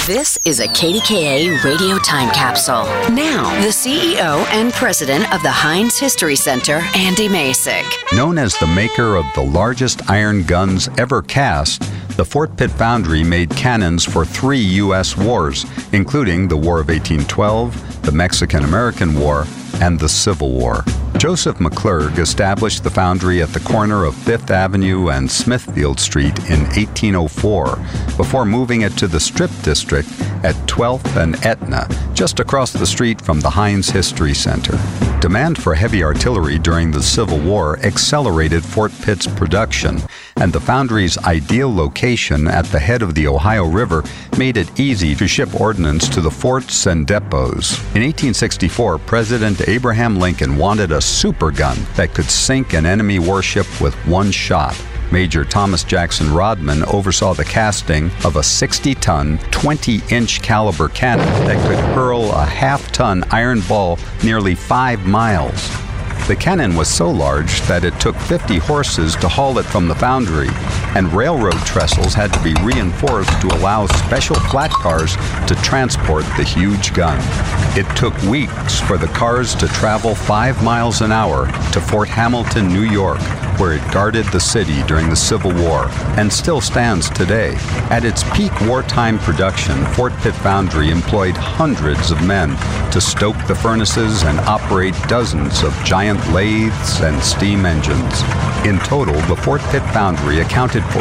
This is a KDKA radio time capsule. Now, the CEO and president of the Heinz History Center, Andy Masich. Known as the maker of the largest iron guns ever cast, the Fort Pitt Foundry made cannons for 3 U.S. wars, including the War of 1812, the Mexican-American War, and the Civil War. Joseph McClurg established the foundry at the corner of 5th Avenue and Smithfield Street in 1804, before moving it to the Strip District at 12th and Etna, just across the street from the Heinz History Center. Demand for heavy artillery during the Civil War accelerated Fort Pitt's production, and the foundry's ideal location at the head of the Ohio River made it easy to ship ordnance to the forts and depots. In 1864, President Abraham Lincoln wanted a super gun that could sink an enemy warship with one shot. Major Thomas Jackson Rodman oversaw the casting of a 60-ton, 20-inch caliber cannon that could hurl a half-ton iron ball nearly 5 miles. The cannon was so large that it took 50 horses to haul it from the foundry, and railroad trestles had to be reinforced to allow special flat cars to transport the huge gun. It took weeks for the cars to travel 5 miles an hour to Fort Hamilton, New York, where it guarded the city during the Civil War, and still stands today. At its peak wartime production, Fort Pitt Foundry employed hundreds of men to stoke the furnaces and operate dozens of giant lathes and steam engines. In total, the Fort Pitt Foundry accounted for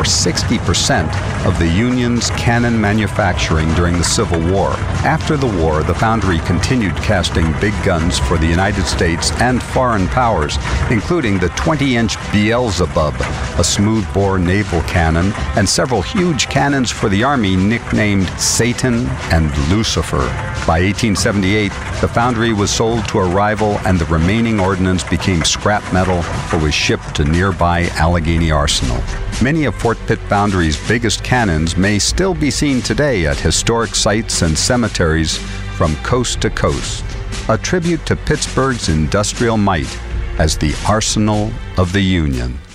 60% of the Union's cannon manufacturing during the Civil War. After the war, the foundry continued casting big guns for the United States and foreign powers, including the 20-inch Beelzebub, a smoothbore naval cannon, and several huge cannons for the Army nicknamed Satan and Lucifer. By 1878, the foundry was sold to a rival, and the remaining ordnance became scrap metal or was shipped to nearby Allegheny Arsenal. Many of Fort Pitt Foundry's biggest cannons may still be seen today at historic sites and cemeteries from coast to coast, a tribute to Pittsburgh's industrial might as the Arsenal of the Union.